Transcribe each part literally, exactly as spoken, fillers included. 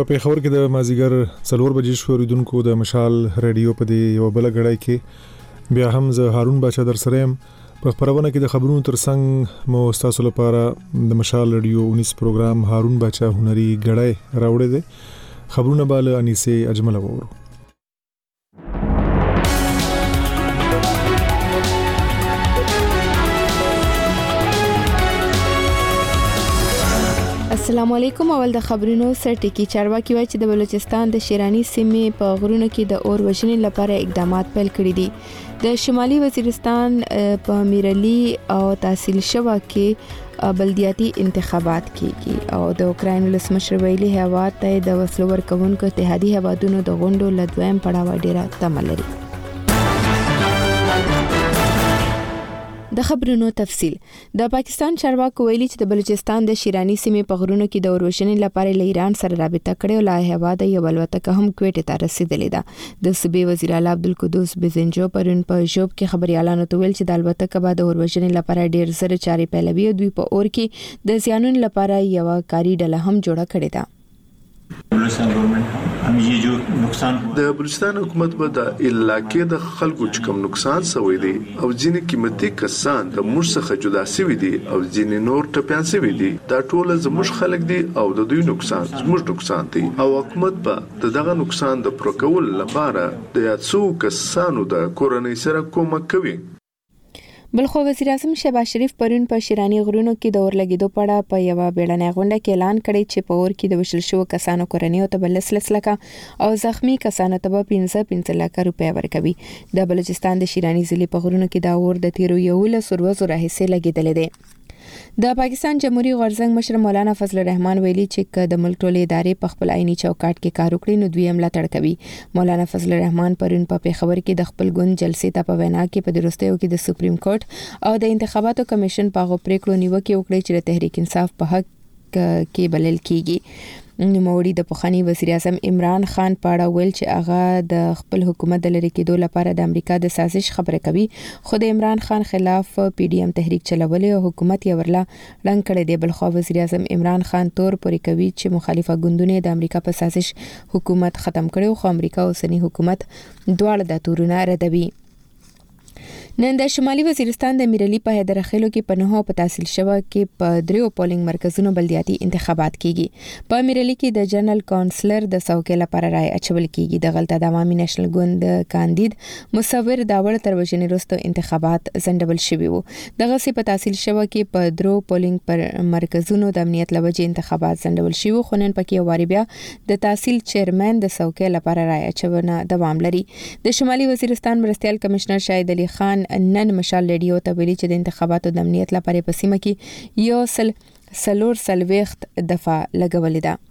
په پیښور کې د مازیګر څلور بجې شو ریدونکو د مشال رادیو په دی یو بل غړای کې بیا هم زه هارون بچا در سره يم په خبرونه کې د خبرونو ترڅنګ مو تاسو لپاره د مشال رادیو انیس پروګرام هارون بچا هنري غړای راوړی دی خبرونه bale انیسه اجمل وورو. السلام علیکم. اول د خبرونو سرټکی چارواکي وایي چې د بلوچستان د شیرانی سیمې په غرونو کې د اور وژنې لپاره اقدامات پیل کړي دي. د شمالي وزیرستان په میرلی او تحصیل شوه کې بلدیاتي انتخابات کیږي او د اوکراین ولسمشر ویلي هیواد ته د وسلو ورکوونکو اتحادیه هیوادونو د غونډو لدویم پړاو ډیره تمه لري. د خبرونو تفصیل. د پاکستان چارواکو ویلي چې د بلوچستان د شیرانی سیمې په غرونو کې د اوروشنې لپاره له ایران سره رابطه کړې او لا هیواد یو الوتکه هم کویټ ته رسیدلې ده. د صوبې وزیر اعلی عبدالقدوس بزنجو پرون په ژوب کې خبريالانو ته ویل چې د الوتکه به د اوروشنې لپاره ډیر زر چارې پیلوي او دوی په اور کې د زیانونو لپاره یو کاری ډله هم جوړه کړې ده. بلوچستان ګورنمنت هم یې جو نقصان د بلوچستان حکومت به د علاقې د خلکو چې کوم نقصان شوی دی او ځینې قیمتي کسان د موږ څخه جدا شوي دي او ځینې نور ټپيان شوي دي دا ټول زموږ خلک دي او د دوی نقصان زموږ نقصان دی او حکومت به دغه نقصان د پوره کولو لپاره د یاتسو کسانو د کورنۍ سره کومک کوي. بلخو وزیر اعظم شهباز شریف پرون په شیرانی غرونو کې د اور لګیدو په اړه په یو بیړنۍ غونډه کې اعلان کړی چې په اور کې د وشل شو کسانو کورنۍ ته بل لس لکه او زخمی کسانو ته به پنځه پنځه لکه روپیا ورکوي. د بلوچستان د شیرانی ضلع په غرونو کې د اور د تیرو یو لس ورځو راهیسې لګیدل دي. د پاکستان جمهوریت غورځنګ مشر مولانا فضل الرحمن ویلي چې د ملک ټولې ادارې په خپل عیني چوکاټ کې کار وکړي نو دوی ملاتړ کوي. مولانا فضل الرحمن پرون په پیښور کې د خپل ګوند جلسې ته په وینا کې په دروستیو کې د سپریم کورټ او د انتخاباتو کمیشن په غوښتنو نیوکه وکړه چې د تحریک انصاف په حق کې بلل کیږي. نوموړي د پخوانی وزیر اعظم عمران خان په اړه ویل چې هغه د خپل حکومت د لری کېدو لپاره د امریکا د سازش خبره کوي خو د عمران خان خلاف پی ډی ایم تحریک چلولې او حکومت یې ورلا رنګ کړی دی. بل خو وزیر اعظم عمران خان تور پورې کوي چې مخالفه ګوندونه د امریکا په سازش حکومت ختم کړي خو امریکا اوسنی حکومت دواړه د تورونه ردوي. نن د شمالي وزیرستان د میرلی په حیدرخیلو کې په نهو په تحصیل شوه کې په دریو پولینګ مرکزونو بلدیاتي انتخابات کیږي. په میرلی کې د جنرال کونسلر د څوکۍ لپاره رائے اچول کیږي. د غلطه د عوامي نېشنل ګوند کاندید مصور داوړ تر وژنې وروسته انتخابات ځنډول شوي وو. دغه سي په تحصیل شوه کې په درو پولینګ پر مرکزونو د امنیت لوجې انتخابات ځنډول شوي وو خو نن پکې واري بیا د تحصیل چیرمن د څوکۍ لپاره رائے اچونه دوام لري. د شمالي وزیرستان مرستيال کمشنر شاهد علي خان نن مشال رادیو ته ویلي چې د انتخاباتو د امنیت لپاره په سیمه کې یو سل سلور سلويخت دفعه لګولې ده.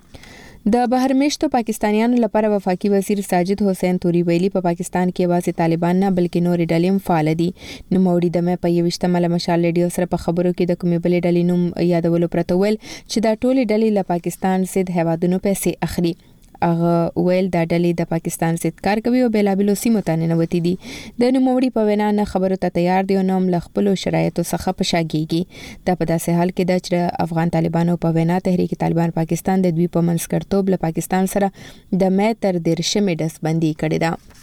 د بهرمشتو پاکستانیانو لپاره وفاقي وزیر ساجد حسین توري ویلي په پاکستان کې واسه طالبان نه بلکې نور ډلې هم فعال دي. نو موړي د مې په یوشته مل مشال رادیو سره په خبرو کې د کومې بلې ډلې نوم یادولو پرته ویل چې دا ټولې ډلې له پاکستان ضد هوادونو پیسې اخلي. هغه ویل دا ډلې د پاکستان ضد کار کوي او بلابلو سیمو ته ننوتي دي. د نوموړي په وینا نه خبرو ته تیار دي او نوم ل خپل شرایطو څخه پشاګيږي. دا په داسې حال کې د چې افغان طالبانو په وینا تحریک طالبان پاکستان د دوی په منځګړتوب له پاکستان سره د مې تر دیرشمې ډسبندي کړې ده.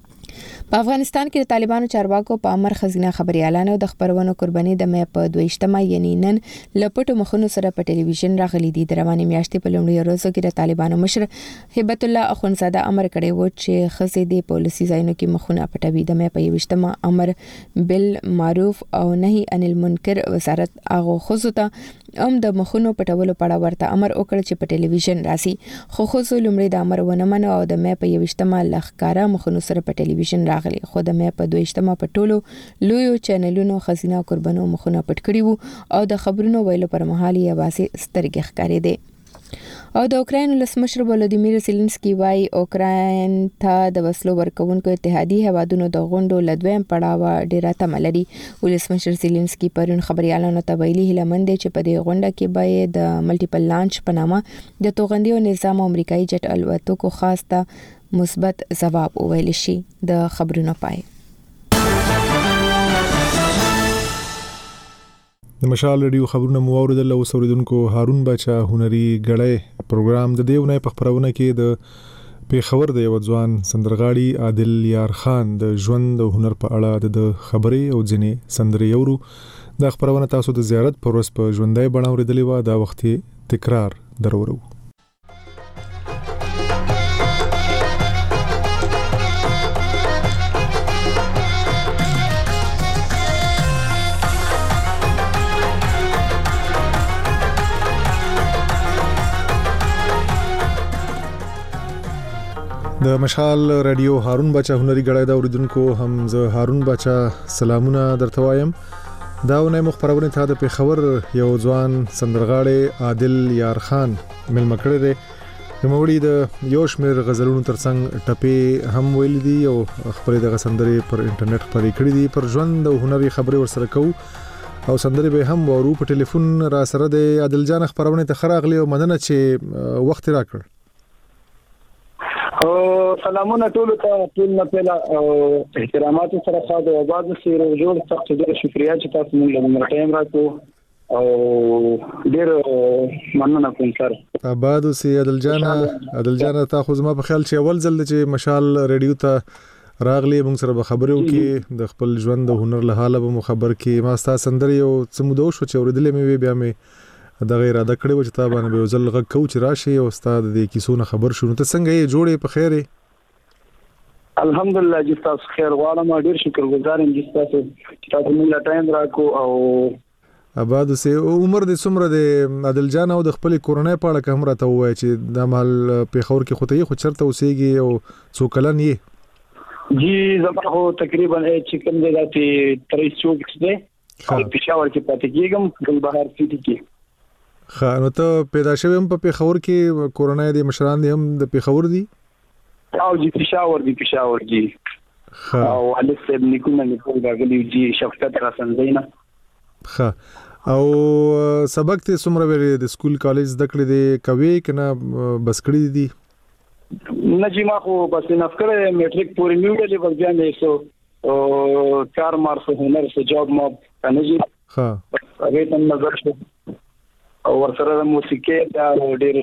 په افغانستان کې د طالبانو چارواکو په امر خزینه خبريالانو د خبرونو قرباني د مې په دویشتمه یعنی نن لپټو مخونو سره په ټلویزیون راغلي دي. د رواني میاشتې په لومړي ورځو کې د طالبانو مشر هبت الله اخونزاده امر کړی و چې خزې د پالیسي ځایونو کې مخونه پټوي. د مې په یوشتمه امر بل معروف او نهي عن المنکر وزارت هغه خزو ته ام د مخونو پټولو په اړه ورته امر وکړ چې په ټلویزیون راسي خو خزو لومړی د امر ونه منو او د مې په یوشتمه لخکارا مخونو سره په ټلویزیون راغلي خو د مې په دویشتمه په ټولو لویو چینلونو خزینه قربانو مخونه پټ کړي وو او د خبرونو ویلو پر مهال یې واسي سترګې ښکارې دي. او د اوکراین ولسمشر ولودیمیر زيلنسکي وايي اوکراین ته د وسلو ورکوونکو اتحادیه هیوادونو د غونډو لدویم پړاو ډیره تمه لري. ولسمشر زيلنسکي پرون خبريالانو ته ویلي هله مند چې په دې غونډه کې به د ملټیپل لانچ په نامه د توغندیو نظام امریکایي جټ الوتکو خاص ته مثبت جواب وویل شي. د خبرونو پای. د مشال ریډیو خبرونه مو اوریدل او اوریدونکو هارون بچا هنري غړې پروګرام د دیونه په خبرونه کې د پیښور د یو ځوان سندرغاړي عادل یار خان د ژوند او هنر په اړه د خبرې او ځینې سندرې اورو. د خبرونه تاسو د زیارت پر ورځ په ژوندۍ بڼه اوریدلې و، دا وخت تکرار درورو. د مشال رادیو هارون بچا هنري غړای دا اوریدونکو هم زه هارون بچا سلامونه درته وایم. دا ونه مخبرونه ته د پیښور یو ځوان سندرغاړي عادل یار خان ملمه کړی دی. د موړي د یو شمېر غزلونو ترڅنګ ټپې هم ویل دي او خبرې د سندرې پر انټرنیټ خبرې کړې دي. پر ژوند او هنري خبرې ورسره کوو او سندرې به هم ورو. په ټلیفون را سره د عادل جان خبرونه ته خراغلی او مننه چې وخت راکړ. او سلامونه ټول ته ټول نه پیلا او احترامات سره خاطر او بعد سیر جوړ سخت ډیر شکریا چې تاسو موږ له ټایم راکو او ډیر مننه کوم سر. آباد اوسې عادل جان. عادل جان تاسو زما په خیال چې اول ځل چې مشال ریډیو ته راغلی موږ سره به خبرې وکړي د خپل ژوند او هنر له حاله به خبر کې ما ستاسو سندرې او سمودو شو چې اوریدلې مې بیا مې د غیر اده کړې و چې تا باندې به وزل غږ کو چې راشي او استاد د کیسونه خبر شونه. ته څنګه یې جوړې په خیره؟ الحمدلله چې تاسو خیر غواړم. ډیر شکر گزار یم چې تاسو چې تاسو موږ ټایم راکو. او آباد سه عمر د څومره د عادل جان او د خپل کورونای په اړه کوم راته وای چې د مال پیښور کې خو ته خو چرته اوسېږي او څو کلن یې؟ جی زما خو تقریبا چې کوم دی چې تریس چوبیس دی او پېښور کې پاتې کېږم ګل بهار سیټي کې. خا نو ته پیدا شوی هم په پیښور کې کورونای دي مشران دي هم د پیښور دي او جی پیښور دي پیښور دي خا او علي صاحب نیکونه نیکو راغلی جی شفقت را سندینا. خا او سبق ته څومره ویل د سکول کالج د کړې دي کوي کنه بس کړې دي؟ نه جی ما خو بس نه فکر میټریک پورې نیولې بس بیا مې سو او کار مار سو هنر سو جاب ما کنه جی. خا هغه ته نظر شو او ورسره د موسیقي دا ډېر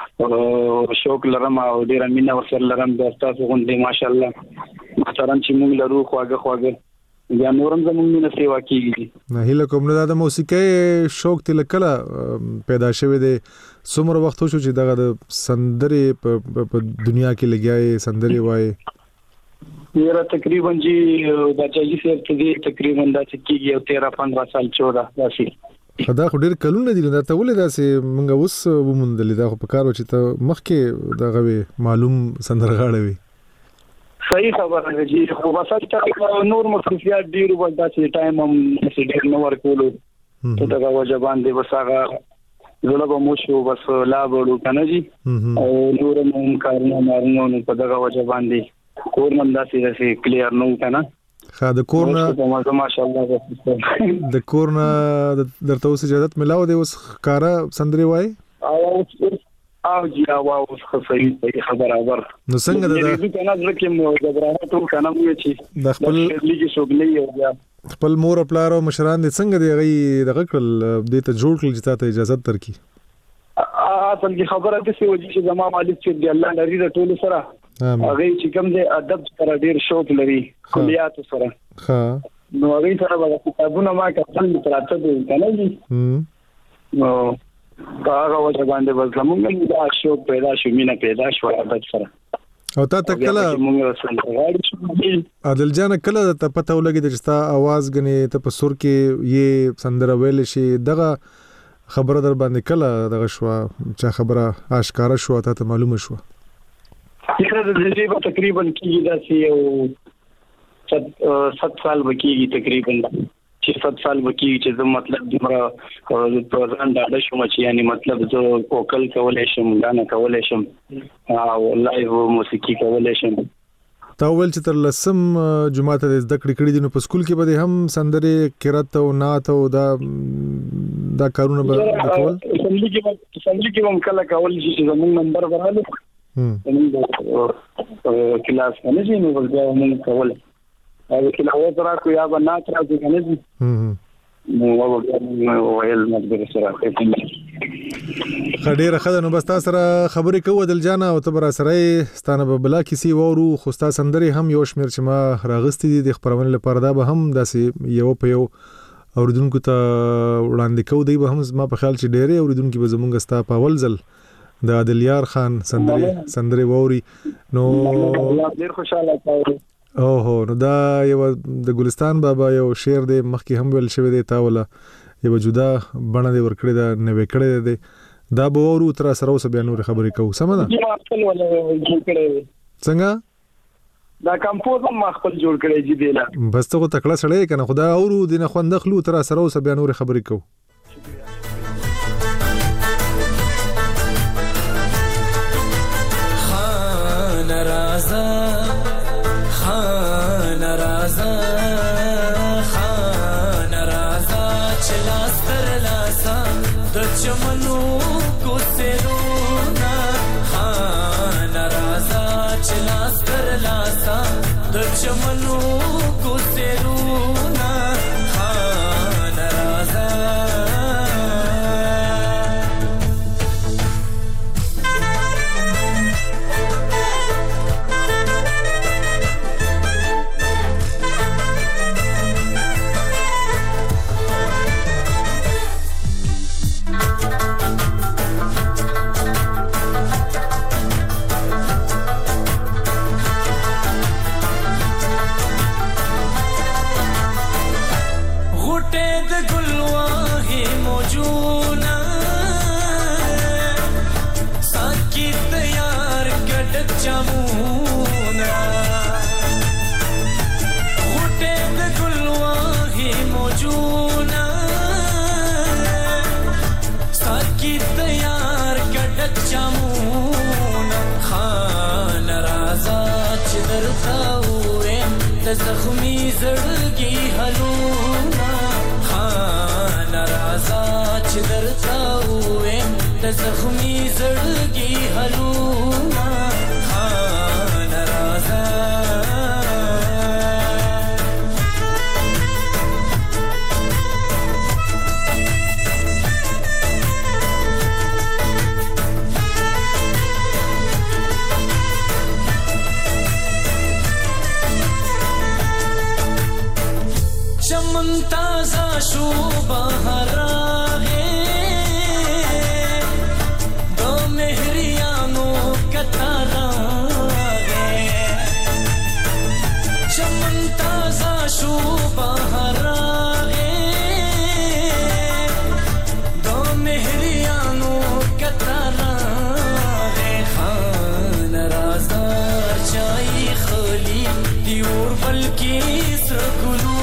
شوق لرم او ډېر مینه ورسره لرم. د تاسو غونډې ماشاءالله محترم چې موږ لرو خواږه خواږه بیا نورم زموږ مینه سیوا کیږي. نه هیله کوم نو د موسیقي شوق تل کله پیدا شوی دی؟ څومره وخت شو چې دغه د سندرې په دنیا کې لګیاي سندرې وای؟ یره تقریبا جی دا چې سر ته تقریبا دا چې کیږي او تیرہ پندرہ سال چودہ داسې. خدا خو ډیر کلونه دي دا ته ولې داسې مونږ اوس ومندل دا خو په کار و چې ته مخکې دغه معلوم سندرغاړی وي. صحیح خبره ده جی خو بس چې نور مصروفیات ډیر و داسې ټایم هم ډیر نو ورکولو ته دا وجه باندې بس هغه زړه به مو شو بس لا وړو کنه جی او نور هم کارونه مارنو په دغه وجه باندې کور نن داسې داسې کلیر نو کنه. خا د کورنا ماشاءالله د کورنا درته اوس اجازه ملاو دی اوس کارا سندري وای او او جی او اوس خصوصي خبر خبر نو څنګه د دې کنه ځکه مو جبرانه ټول کنه مو چې د خپل لګي شغلې او بیا خپل مور پلار او مشران دې څنګه دی غي دغه کړل دې ته جوړ کړل چې ته اجازه ترکی؟ اصل کی خبره د سی وجې چې زما مالک چې دی الله لري د ټول سره هغه چې کوم د ادب سره ډیر شوق لري کلیات سره. ها نو هغه سره به کتابونه ما کتل تراته دي کنه جی. نو هغه وجه باندې بس زمونږ د شوق پیدا شو مینه پیدا شو ادب سره. او تا ته کله عادل جان کله ته پته ولګی چې ستا आवाज غني ته په سر کې یې سندره ویل شي دغه خبره در باندې کله دغه شو چې خبره آشکار شو ته معلومه شو؟ فکر د دې په تقریبا کېږي دا چې سات سال وکیږي تقریبا چې سات سال وکیږي چې زه مطلب دمره پروګرام دا شوم چې یعنی مطلب زه وکل کولای شم غانا کولای شم او لایو موسیقي کولای شم. تا ول چې تر لسم جمعه ته د ذکر کړی دي نو په سکول کې به هم سندرې قرات او نعت او دا دا کارونه به کول سندرې کې سندرې کې هم کله کول چې زموږ نمبر ورغله هم کلاس نه جنو ول بیا موږ کول او کله و تر کو یا بنا تر دې کنه نو وګورم ویل مګر سره کوي خډيره خدای نو بس تاسو سره خبرې کوو دل جانا او تبر سره ستانه به بلا کیسي وورو خو تاسو سندري هم یو شمیر چې ما راغستې دي د خبرونه لپاره دا به هم داسې یو په یو اوریدونکو ته وړاندې کوو دی به هم ما په خیال چې ډېرې اوریدونکو به زمونږ ستا په اول ځل د عادلیار خان سندري سندري ووري نو ډېر خوشاله تاوي او هو نو دا یو د ګلستان بابا یو شعر دی مخکې هم ویل شوی دی تاوله یو جدا بڼه دی ورکړی دا نوې کړی دی دا به ورو تر سره اوس بیا نور خبرې کوو سم ده څنګه دا کمپوز ما خپل جوړ کړی دی دیلا بس ته تکړه سړی کنه خدا اورو دینه خوند خلو تر سره اوس بیا نور خبرې کوو خان رازا خان رازا خان رازا چلاس تر لاسا د چمنو کو سرونا خان رازا چلاس تر لاسا د چمنو کو سرونا خان رازا زخمی زړګي هلونا خان رازا چې درته وې د زخمی زړګي هلونا خان رازا تازه شو بهراغه دو مهریانو کتاراغه چمن تازه شو بهراغه دو مهریانو کتاراغه خان رازا چای خلی دیور بلکی سر ګلو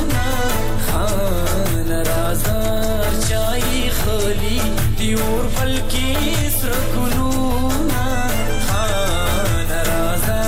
خان رازا چای خلی دیور بلکی سر ګلونا خان رازا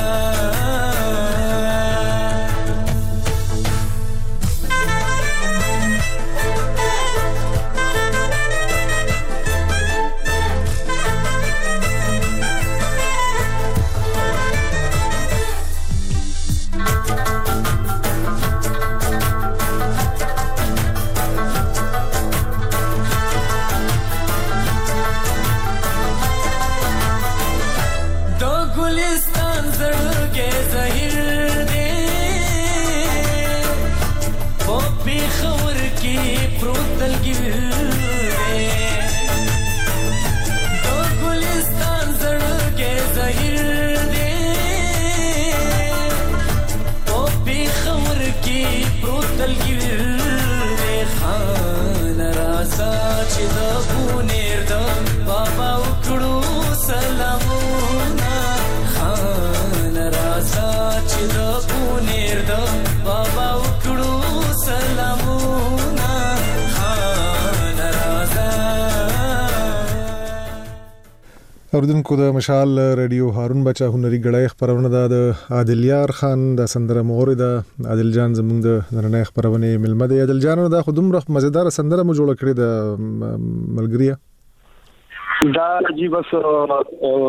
اوردونکو د مشال رادیو هارون بچا هنري غړای خبرونه د عادلیار خان د سندره مور د عادل جان زمونږ د نړۍ خبرونه ملمه د عادل جان د خودم رخ مزیدار سندره مو جوړ کړی د ملګریا دا جی بس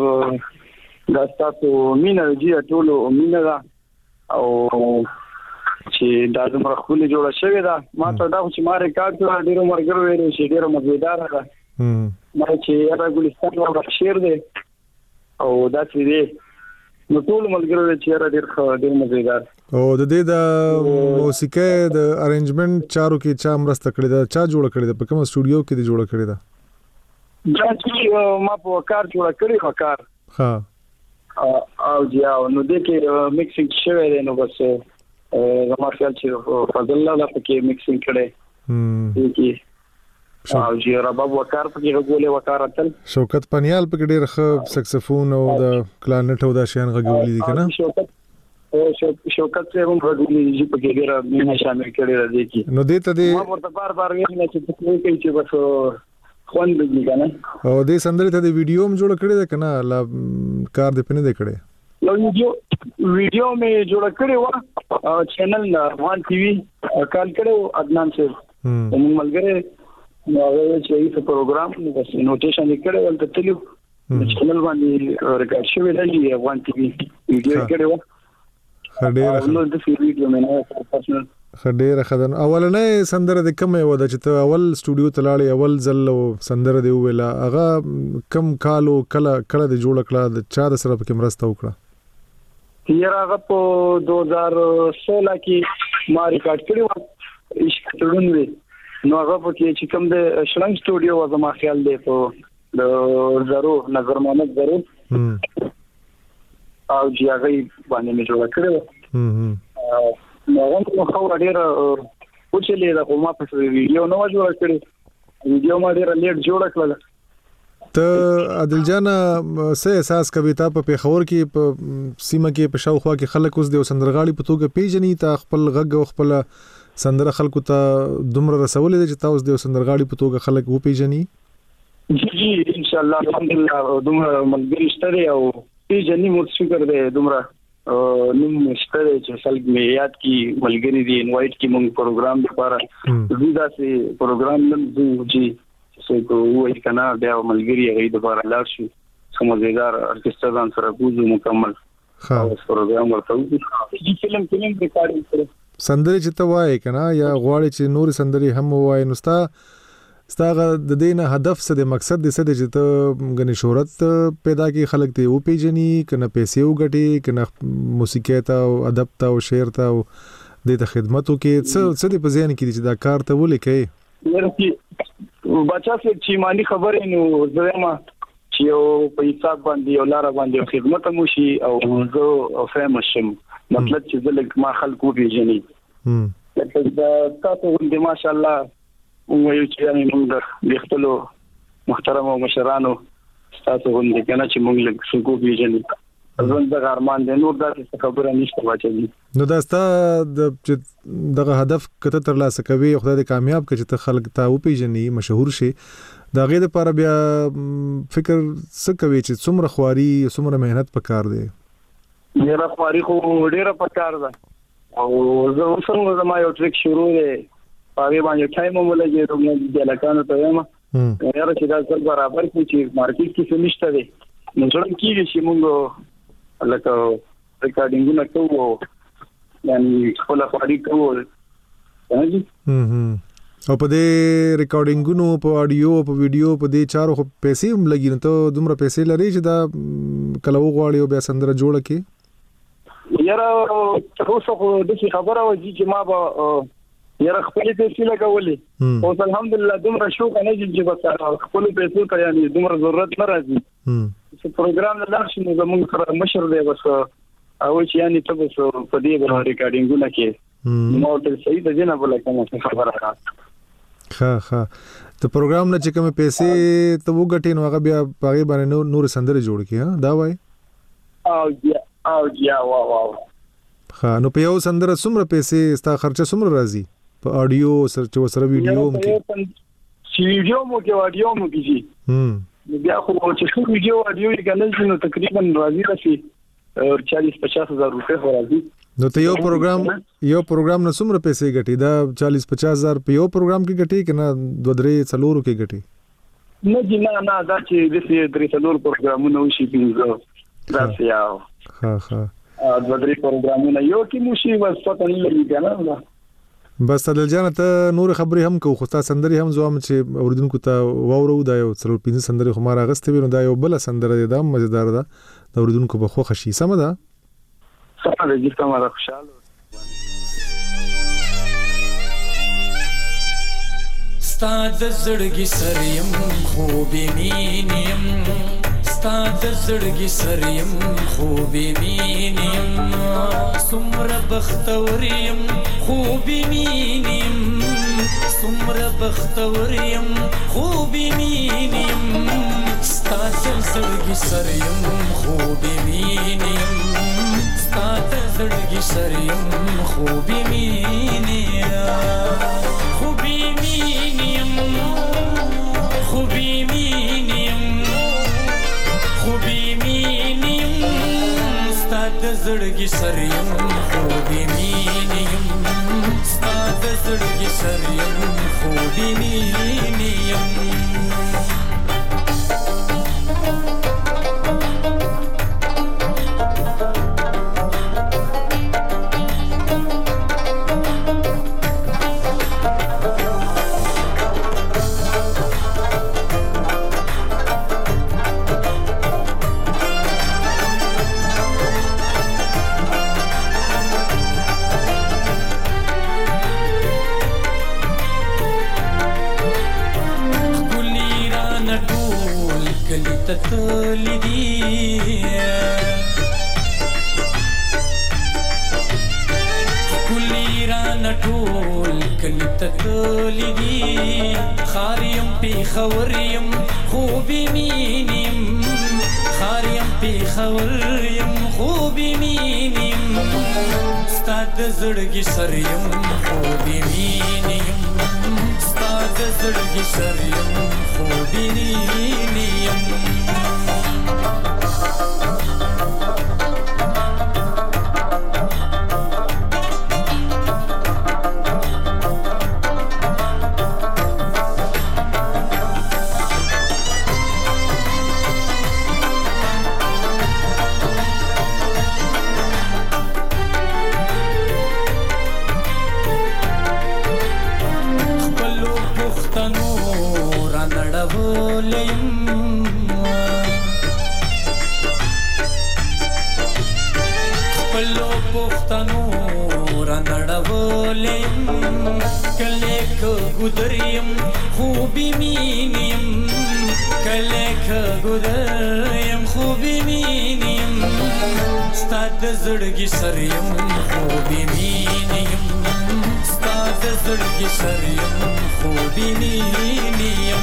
دا تاسو مینا جی ټولو مینا او چې دا زموږ خپل جوړه شوې ده ما ته دا چې ما ریکارډ کړ ډیرو مرګرو ویلو چې ډیرو مزیدار ده ما چې را ګلستان او شعر دی او دا چې دی نو ټول ملګرو چې را ډیر ډیر مزیدار او د دې د موسیقي د ارینجمنت چارو کې چا مرسته کړې ده چا جوړ کړې ده په کوم سټوډیو کې دی جوړ کړې ده دا چې ما په کار جوړ کړی خو کار ها او جیا نو د کې میکسینګ شوی دی نو بس زما خیال چې فضل الله پکې میکسینګ کړي هم کې او جیا رباب وکړ پکې غوړې وکړ تل شوکت پنیال پکې ډېر ښه سکسفون او د کلارنټ او د شین غوړې دي کنه شوکت او شوکت څه هم غوړې دي پکې ډېر مینه شامل کړي راځي کې نو دې ته دې ما ورته بار بار ویل چې څه کوي چې بس خوان دې کنه او دې سندرې ته د ویډیو هم جوړ کړی ده کنه لا کار دې پنه دې کړی نو ویډیو ویډیو مې جوړ کړی و چینل روان ټي وي کال کړو عدنان صاحب هم ملګری نو هغه چې یو پروګرام نو بس نوټیشن کړو ولته تلو چینل باندې ریکارډ شوی دی روان ټي وي ویډیو کړو خډېره نو د ویډیو مې نه پرسنل خډېره خدان اولنې سندره د کومه و د چې ته اول سټوډیو ته لاړې اول ځل سندره دی ویلا هغه کم کالو کله کله د جوړ کړه د چا د سره په مرسته وکړه یاره هغه په دو هزار سولہ کې ما ریکارډ کړی و عشق تړون وی نو هغه په کې چې کوم د شلنګ سټوډیو و زما خیال دی په د زرو نظر محمد زرو او چې هغه باندې مې جوړ کړو هم نو هغه خو ډیر او چې له کومه په ویډیو نو جوړ کړی ویډیو ما ډیر لیټ جوړ کړل ته عادل جان سه احساس کوي تا په پیښور کې په سیمه کې په شاوخوا کې خلک اوس د سندرغاړي په توګه پیژني تا خپل غږ او خپل سندره خلکو ته دومره رسولې چې تاسو د سندرغاړي په توګه خلک وو پیژني جی ان شاء الله الحمدلله دومره ملګری شته او پیژني مو شکر دی دومره نوم مشتره چې خلک مې یاد کی ملګری دی انوایټ کی موږ پروګرام لپاره زیاده سي پروګرام نن چې څه کوو کنا بیا ملګری هغه د لپاره لاړ شو سمجھدار ارکسترا ځان سره کوو مکمل ها پروګرام ورته چې فلم فلم ریکارډینګ کړو سندري چې ته وای کنا یا غواړي چې نور سندري هم وای نو ستا ستاغه د دینه هدف څه د مقصد د څه د چې ته غني شهرت پیدا کی خلک ته او پیجنی کنه پیسې وګټي کنه موسیقي ته او ادب ته او شعر ته او د خدماتو کې څه څه د پزین کې چې دا کار ته ولیکي ورته بچا څه چې مانی خبرې نو زما چې یو په حساب باندې یو لار باندې خدمت مو شي او زه فهم شم مطلب چې زه ما خلکو پیژني هم لکه دا تاسو د ماشا الله وایو چې یعنی موږ د خپل محترم او مشرانو تاسو غوښنه کنه چې موږ له څنګه پیژني ځان د ارمان د نور د خبره نشته واچي نو دا ستا د دغه هدف کته تر لاسه کوي خدای دې کامیاب کړي چې خلک ته او پیژني مشهور شي دا غي د لپاره بیا فکر څه کوي چې څومره خواري څومره مهنت پکار دی ډیره خواري خو ډیره پکار ده او زه څنګه زما یو ټریک شروع دی هغه باندې ټایم مو لګي دومره د لکانو ته یم یاره چې دا څل برابر کی چې مارکیټ کې څه نشته دی نو څنګه کیږي چې موږ لکه ریکارډینګونه کوو یعنی خپل خواري کوو هغه هم او په دې ریکارډینګونو په اډیو په ویډیو په دې چارو خو پیسې هم لګي نو ته دومره پیسې لري چې دا کلو غواړي او بیا سندره جوړه کی یاره تاسو خو د څه خبره وځي چې ما به یاره خپل پیسې لګولې او الحمدلله دومره شو کنه چې بس خپل پیسې ته یعنی دومره ضرورت نه راځي چې پروګرام نه لاړ شي نو زموږ سره مشر دی بس او چې یعنی ته بس په دې باندې ریکارډینګونه کې نو ته صحیح ده نه بوله کوم خبره راځي ها ها ته پروګرام نه چې کوم پیسې ته وګټې نو هغه بیا پاغي باندې نور سندره جوړ کی ها دا وای او یا او یا وا وا ها نو په یو سندره څومره پیسې ستا خرچه څومره راځي په اډیو سره چې سره ویډیو مو کې چې ویډیو مو کې اډیو مو کې هم بیا خو چې څو ویډیو اډیو یې کنه نو تقریبا راځي راشي چالیس پچاس هزار روپے راځي نو ته یو پروګرام یو پروګرام نه څومره پیسې ګټي دا چالیس پچاس هزار په یو پروګرام کې ګټي کنه دوه درې څلورو کې ګټي نه جی نه نه دا چې د دې درې څلور پروګرامونه وشي پینځه دا سیاو ها ها د درې پروګرامونه یو کې موشي بس پته نه لګي کنه. بس عادل جان ته نور خبرې هم کو خو تاسو سندري هم زوم چې اوریدونکو ته وورو دا یو څلور پنځه سندري خو ما راغستې وینو دا یو بل سندره ده مزیدار ده د اوریدونکو په خو خشي سم ده سره د جسم را خوشاله ستاد زړګي سریم خوبې مینیم ستاد زړګي سریم خوبې مینیم سمره بختوریم خوبې مینیم سمره بختوریم خوبې مینیم ستاد زړګي سریم خوبې مینیم ستاد زړګي سریم خوبې مینیم خوبې مینیم خوبې مینیم خوبې مینیم ستاد زړګي سریم خوبې مینیم ستاد زړګي سریم خوبې مینیم خوریم خوبی مینیم خاریم پی خوریم خوبی مینیم ستاد زړګي سریم خوبی مینیم ستاد زړګي سریم خوبی مینیم ګدریم خوبی مینیم کله ک ګدریم خوبی مینیم ستاد زړګي سریم خوبی مینیم ستاد زړګي سریم خوبی مینیم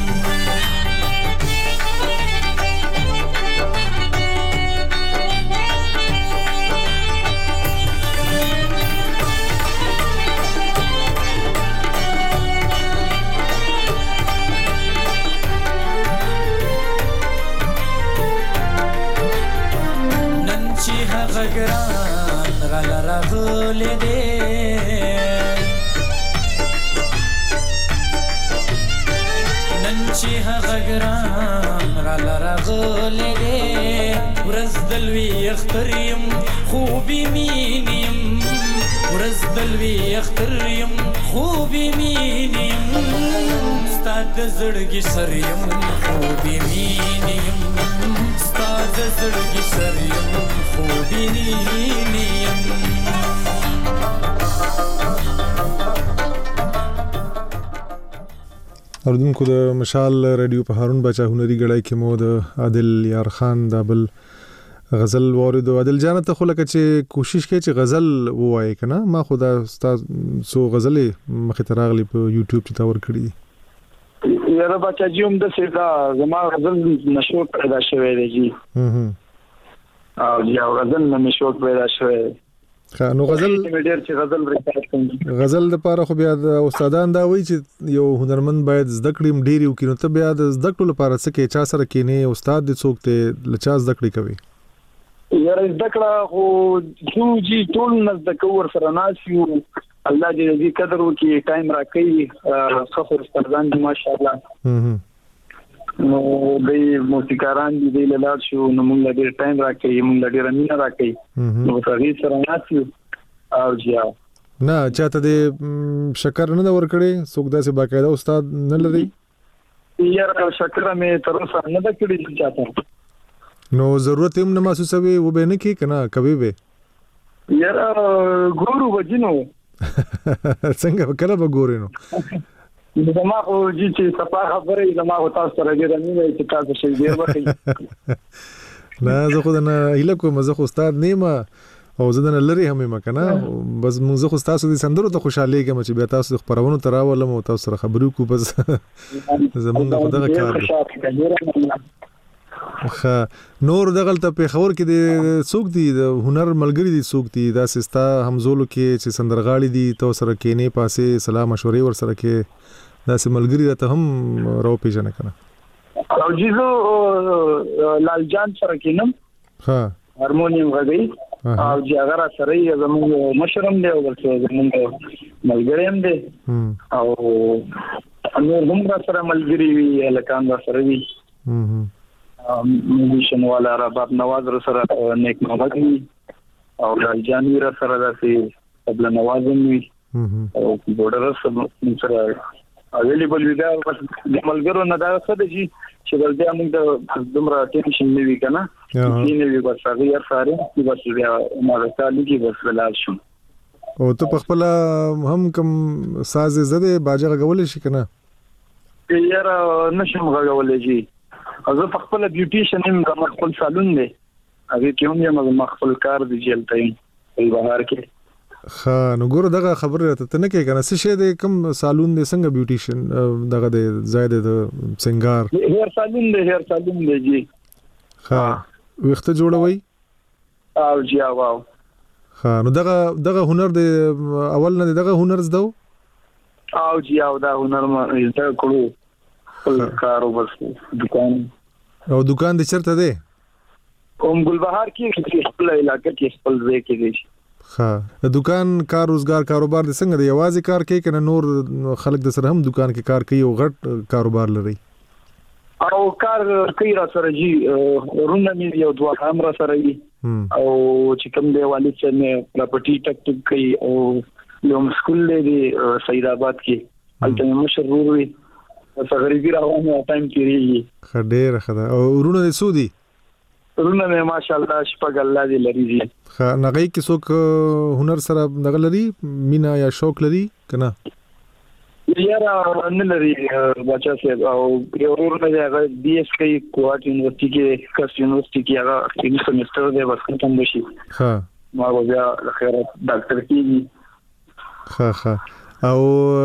غران غلا راغل دې نن چې هغه ګران غلا راغل دې ورځ دلوي اختریم خوبي مینیم ورځ دلوي اختریم خوبي مینیم ستاد زړګي سریم خوبي مینیم ستاد زړګي سریم خوبی مینیم اوریدونکو د مشال رادیو په هارون بچا هنري غړای کې مو د عادل یار خان دابل غزل وارد عادل جان ته خو لکه چې کوشش کوي چې غزل وایي کنه ما خدا استاد سو غزلې مخه تراغلی په یوټیوب ته تور کړی یاره بچا جوم د سیدا زما غزل نشو پیدا شوی دی جی هم او یا غزل نه مشوق پیدا شوی نو غزل ډیر چې غزل ریکارډ کوم غزل د پاره خو بیا د استادان دا وایي چې یو هنرمند باید زده کړې ډیر یو کینو ته بیا د زده کړو لپاره څه کې چا سره کینې استاد د څوک ته لچا زده کړې کوي یاره زده کړه خو جو جی ټول نزد کور سره ناسیو الله دې دې قدر وکي ټایم راکړي خو استادان دې ماشاءالله نو د موسیقاران دي د لاړ شو نو موږ لږ ټایم راکې موږ لږ رمینه راکې نو څنګه سره ناسیو او جیا نه چاته د شکر نه ور کړی څوک داسې باقاعده استاد نه لري یار شکر مې تر اوسه نه د کړی چاته نو ضرورت هم نه محسوسوي و به نه کی کنه کوي به یار ګورو وجنو څنګه کله به ګورې نو زما خو چې صفا خبرې زما خو تاسو سره ډېر مینه چې تاسو شي ډېر وخت نه زه خو نه هیله کوم زه خو استاد نیمه او زه نه لري هم ما کنه بس موږ خو تاسو د سندرو ته خوشاله کېم چې بیا تاسو خبرونه تراولم او تاسو سره خبرو کو بس زمونږ خو دغه کار خا نور دغلته په خبر کې د څوک دي د هنر ملګری دي څوک دي دا سستا همزولو کې چې سندرغاړي دي تو سره کې نه پاسه سلام مشورې ور سره کې دا سه ملګری ته هم راو پیژنه کنه او جیزو لال جان سره کینم ها هارمونیم غږی او جګړه سره یې زموږ مشرم دی او ورته زموږ ملګری هم دی او نور هم سره ملګری وی لکان سره وی موزیشن والا رباب نواز سره نیک محمد وی او لال جان وی سره داسې قبل نواز وی او بورډر سره اویلیبل وی دا د ملګرو نه دا څه دی چې ولدا موږ د دومره ټینشن نه وی کنه چې نه وی بس هغه یې ساره چې بس بیا ما راځي چې بس ولال شو او ته په خپل هم کوم ساز زده باجه غول شي کنه یاره نشم غول شي زه په خپل بیوټیشن هم د خپل سالون دی هغه کې هم یم خپل کار دی جلته په بهر کې خا نو ګور دغه خبره ته نه کې کنه څه شه د کوم سالون د څنګه بیوټیشن دغه د زائد د سنگار هیر سالون دی هیر سالون دی جی خا وخت جوړوي او جی واو خا نو دغه دغه هنر د اول نه دغه هنر زدو او جی او دا هنر ما زده کړو خپل کارو بس دکان او دکان د چرته دی کوم ګلبهار کې خپل علاقې کې خپل ځای کې دی ها د دکان کار روزګار کاروبار د څنګه د یوازې کار کوي کنه نور خلک د سره هم دکان کې کار کوي او غټ کاروبار لري او کار کوي را سره جی رونه مې یو دوه هم را سره وي او چې کوم دی والد چې نه پراپرټي ټک ټک کوي او یو سکول دی سید آباد کې الته مشرور وي څنګه غریبي راوونه ټایم کېږي خډېر خدا او رونه د سودی رونه مې ماشاءالله شپږ الله دې لري دي خا نغې کې څوک هنر سره دغه لري مینا یا شوق لري کنه یاره نه لري بچا سه او یو ورونه هغه بي اس کې کوټ یونیورسيټي کې کس یونیورسيټي کې هغه تین سمستر دی بس ختم بشي ها ما بیا خیر ډاکټر کیږي ها ها او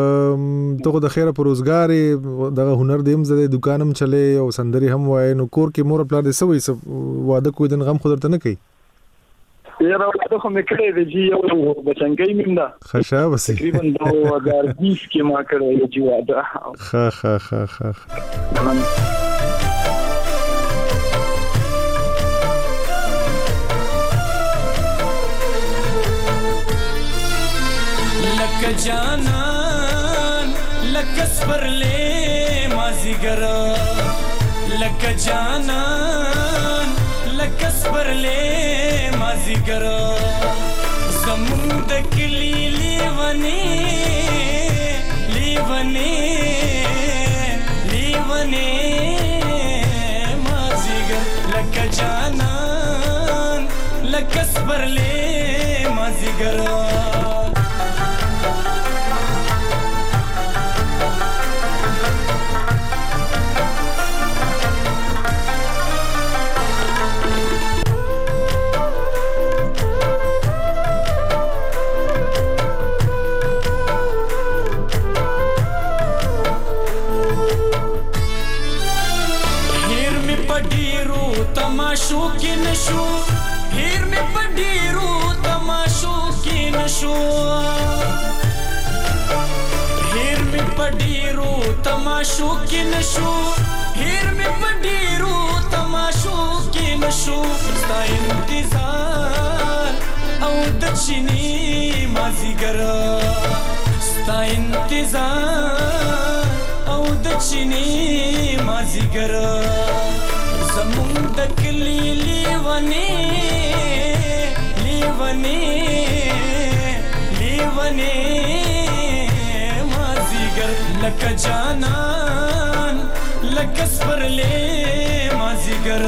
ته د خیره پر روزګار دغه هنر دیم زده دکانم چلے او سندري هم وای نو کور کې مور پلا دې سوې واده کوی دن غم خودرته نه کوي یاره واده خو مې کړی دی چې یو بچنګي میندا خشا بس تقریبا دوه هزار بیس کې ما کړی دی واده خا خا خا خا لکه جانان لکه سپرلې مازیګر لکه جانان لکه سپرلې مازیګر زمون د کلی لیونی لیونی لیونی مازیګر لکه جانان لکه سپرلې مازیګر تماشو کې نشو هیر می پډیرو تماشو کې نشو هیر می پډیرو تماشو کې نشو هیر می پډیرو تماشو کې نشو ستا انتظار او د چینی مازیګر ستا انتظار او د چینی مازیګر زمون د کلی لیونی لیونی لیونی مازیګر لکه جانان لکه سپرلی مازیګر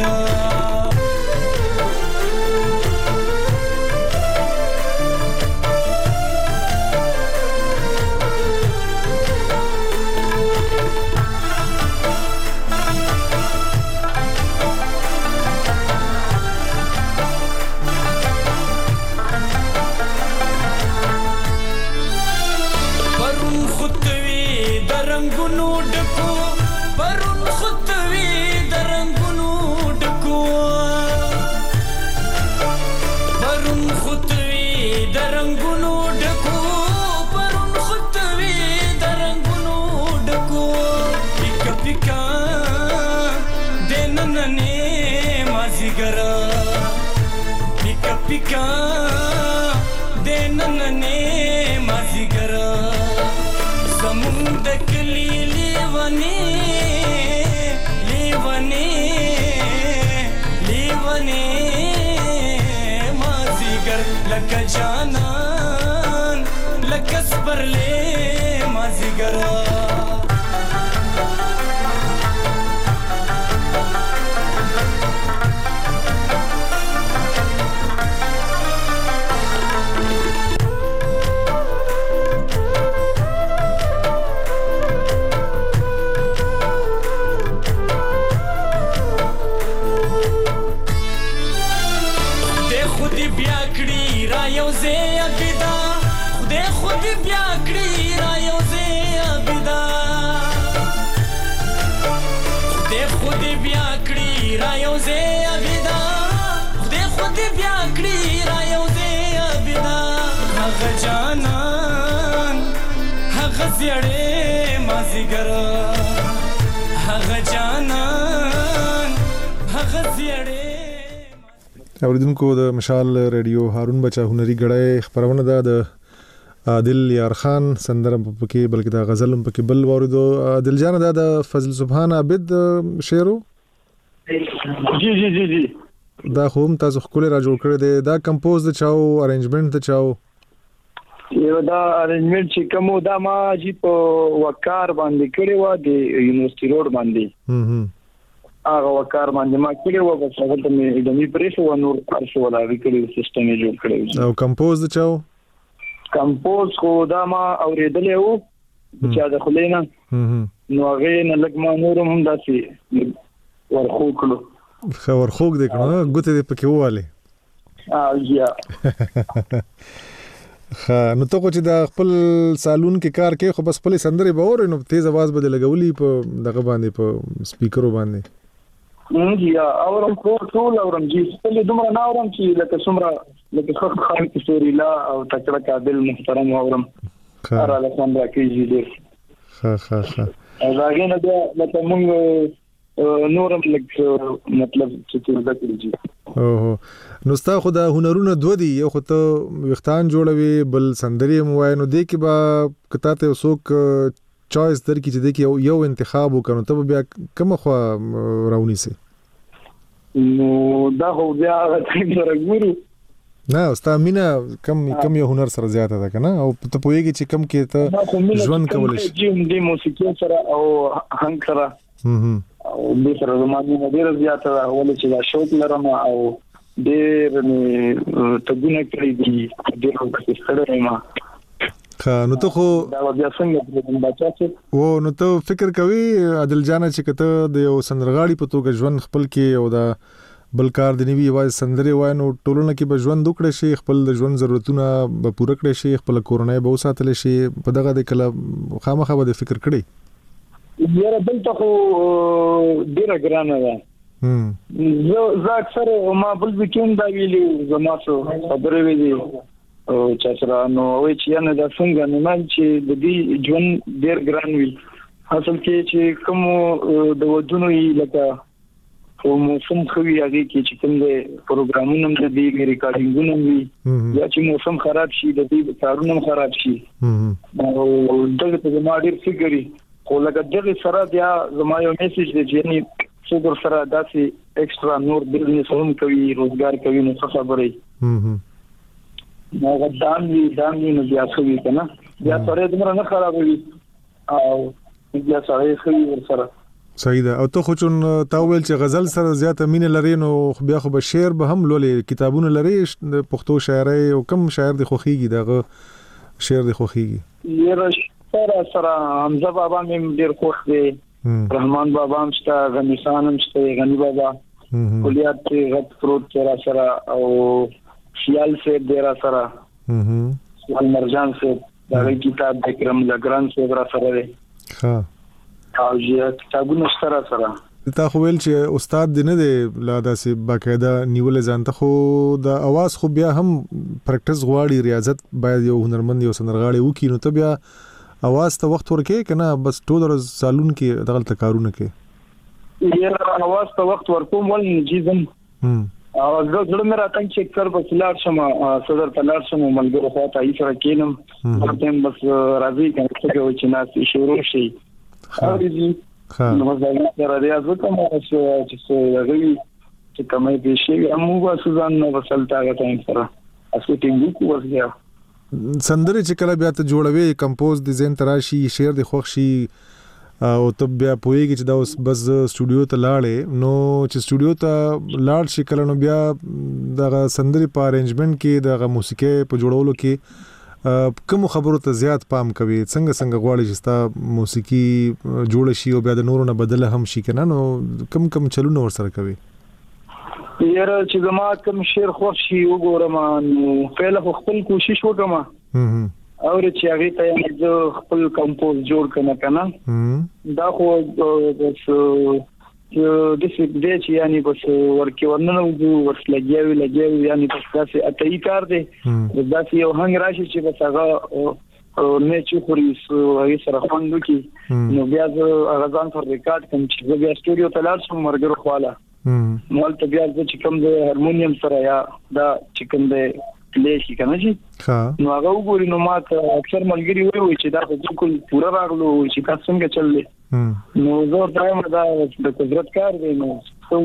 पिका देननने माजिगर समुंद कली लेवने लेवने लेवने माजिगर लक जानन लकस परले माजिगर جانان هغه زیړې مازیګر هغه جانان هغه زیړې اوریدونکو د مشال ریډیو هارون بچا هنري غړې خبرونه ده د عادل یار خان سندره پکې بلکې د غزل پکې بل وریدو عادل جان ده د فضل سبحان عابد شعرو جی جی جی جی دا هم تاسو خپل را جوړ کړی دی دا کمپوز د چاو ارینجمنت د چاو یو دا ارینجمنت چې کوم دا ما جی په وکار باندې کړی و د یونیورسيټي روډ باندې هم هم هغه وکار باندې ما کړی و بس هغه ته مې د می پریسو و نور ارشو ولا وکړي سیستم یې جوړ کړی او کمپوز د چاو کمپوز خو دا ما اوریدلې و چې دا خلینا هم هم نو هغه نه لګ ما نور هم داسي ورخو کړو خبر خوګ دې کنه ګوتې دې پکې واله اه یا ها نو ته چې دا خپل سالون کې کار کوي خو بس خپل سندري به اوري نو تیز आवाज به لګولي په دغه باندې په سپیکرو باندې یا اورم خو ټول اورم چې خپل دومره نه اورم چې لکه څومره لکه خو خان کې سوري لا او تکړه قابل محترم اورم اره لکه راکېږي دې ها ها ها هغه نه دا لکه موږ نورم لک مطلب چې څه کېږي اوه نو ستا خو دا هنرونه دوه دي یو خو ته وختان جوړوي بل سندري موای نو دې کې با کته ته وسوک چويس در کې چې دې کې یو انتخاب وکړو ته بیا کوم خو راونی سي نو دا خو بیا څنګه ګورو نه ستا مینا کم کم یو هنر سره زیاته ده کنه او ته پوهیږي چې کم کې ته ژوند کول شي د موسیقي سره او هنګ سره هم او د سره زمانه ډیر زیاته ده ولې چې دا شوق لرم او ډیر می تګونه کړی دي ډیر وخت سره ما خا نو ته خو دا بیا څنګه د بچا و نو ته فکر کوي عادل جان چې کته د یو سندرغاړي په توګه ژوند خپل کې او دا بل کار د نیوي وايي سندري وای نو ټولونه کې به ژوند وکړي شي خپل د ژوند ضرورتونه به پوره کړي شي خپل کورنۍ به وساتل شي په دغه د کله خامخا به فکر کړي یاره دلته خو ډیره ګرانه ده هم زه زه اکثر ما بل وکیم دا ویلي زما څو خبرې ویلي او چې سره نو وای چې نه دا څنګه نه مال چې د دې ژوند ډیر ګران وي اصل کې چې کوم د ودونو لکه او موسم خوي هغه کې چې کوم د پروګرامونو د دې ریکارډینګونو وي یا چې موسم خراب شي د دې کارونو خراب شي او دغه په ما ډیر فکرې خو لکه دغه سره بیا زما یو میسج دی چې یعنی څوک سره داسې ایکسترا نور بزنس هم کوي روزګار کوي نو څه خبرې هم نو غدان دي دام دي نو بیا کوي کنه بیا سره دمر نه خرابوي او بیا سره کوي ور سره صحیح ده. او ته خو چون تا ویل چې غزل سره زیاته مینه لري نو بیا خو به شعر به هم لولې کتابونه لري پښتو شاعري او کم شاعر دی خوخيږي دغه شعر دی خوخيږي یره سره سره حمزه بابا مې ډیر خوښ دی رحمان بابا هم شته غنی خان هم شته غنی بابا کلیات کې غت پروت سره سره او خیال سے ډیر سره سوال مرجان سے دا کتاب د کرم لګران سے را سره دی ها او چې کتابونه سره سره تا خو ویل چې استاد دی نه دی لا داسې باقاعده نیول ځانته خو د اواز خو بیا هم پریکټیس غواړي ریاضت باید یو هنرمند یو سندرغاړي وکړي نو ته بیا اواز ته وخت ورکې کنه بس ټول ورځ سالون کې دغه کارونه کې یې اواز ته وخت ورکوم ول جیزم او زه زړه مې راټنګ چیک کړ په سلار شم صدر تلار شم ملګرو خو ته یې سره کینم ورته بس راځي کنه چې ناس شروع شي او دې نو زه سره ریاضت کوم چې څه راغلی چې کومه دې شي امو واسه ځان نو وسلتا غته سره اسو ټینګ کو ورځه سندره چې کله بیا ته جوړوي کمپوز د زین تراشي شعر د خوښ شي او ته بیا پوهیږي چې دا اوس بس سټوډیو ته لاړې نو چې سټوډیو ته لاړ شي کله نو بیا دغه سندري په ارینجمنت کې دغه موسیقي په جوړولو کې کوم خبرو ته زیات پام کوي څنګه څنګه غواړي چې ستا موسیقي جوړ شي او بیا د نورو نه بدله هم شي کنه نو کم کم چلونه ور سره کوي یاره چې زما کوم شعر خوښ شي وګورم نو پهله خپل کوشش وکم او چې هغه ته زه خپل کمپوز جوړ کړم کنه دا خو بس چې د څه دې چې یعنی بس ورکه ورننه وځو ورسلګیاوي لګیاوي یعنی بس تاسو اتې کار دی دا چې یو هنګ راشي چې بس هغه نه چې خوري هغه سره خوند وکي نو بیا زه هغه ځان پر ریکارډ کوم چې بیا سټوډیو ته لاړ شم مرګرو خواله مول ته بیا چې کوم د هارمونیم سره یا دا چې کوم د پلی شي کنه چې نو هغه وګوري نو ما ته اکثر ملګری وایي چې دا بالکل پورا راغلو چې تاسو څنګه چللې نو زه دایم دا د قدرت کار دی نو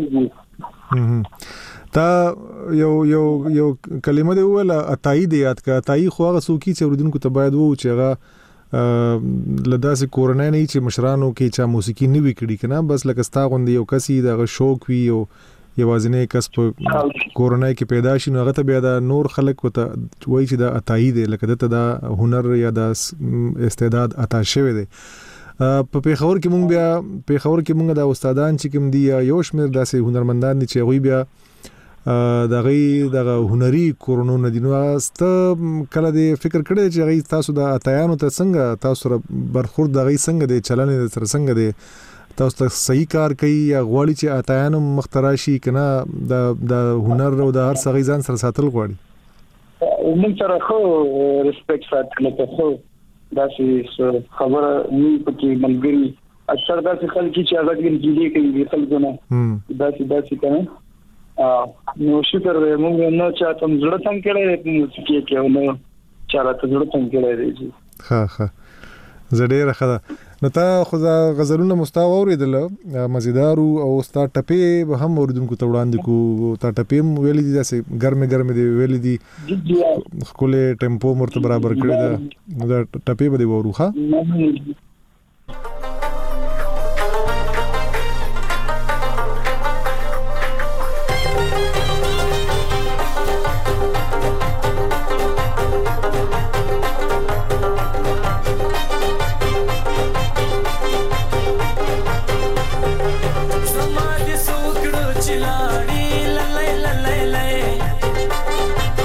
څنګه تا یو یو یو کلمه دی ولا اتای دی یاد کا اتای خو هغه سوکی چې اوردونکو ته باید وو چې هغه لداسې کورنۍ نه چې مشرانو کې چا موسیقي نه وکړي کنه بس لکه ستا غوندي یو کسي دغه شوق وي او یوازینه کس په کورنۍ کې پیدا شي نو هغه ته بیا د نور خلک وته وایي چې دا اتای دی لکه دته دا هنر یا د استعداد عطا شوی دی په پیښور کې مونږ بیا پیښور کې مونږ د استادان چې کوم دی یو شمیر داسې هنرمندان دي چې غوي بیا دغه دغه هنري کورونو نه دي نو است کله دې فکر کړی چې غي تاسو د اتایانو ته څنګه تاسو سره برخورد دغه څنګه دي چلنې سره څنګه دي تاسو ته صحیح کار کوي یا غواړي چې اتایانو مختراشي کنه د د هنر او د هر څه غي ځان سره ساتل غواړي موږ سره خو ریسپیکټ ساتل ته خو داسې خبره نیو پکې ملګری اکثر داسې خلک چې هغه کې کوي خلکونه داسې داسې کنه نو شکر دې موږ نه چاته زړه تم کړی موسیقي کې نو چاته زړه تم کړی دی ها ها زړه راخه نو تا خو غزلونه مستاو اوریدل مزیدار او ستا ټپې به هم اوریدونکو ته وړاندې کو تا ټپې ویلې دي داسې ګرمه ګرمه دی ویلې دي خپل ټیمپو مرته برابر کړی دا نو دا ټپې به دی وروخه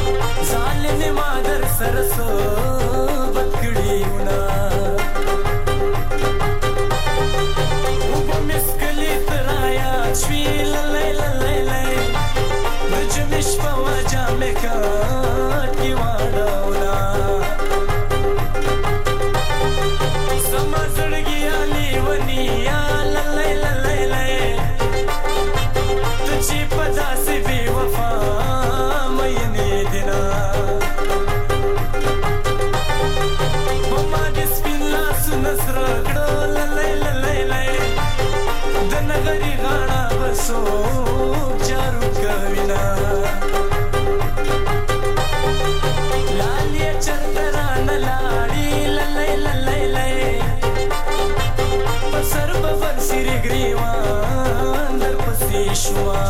सरसो बकड़ी उना څوک جارو کوي نه لالې چرته رانه لاړې للی للی للی په سر به ورسېرې ګریوان در پسې شوه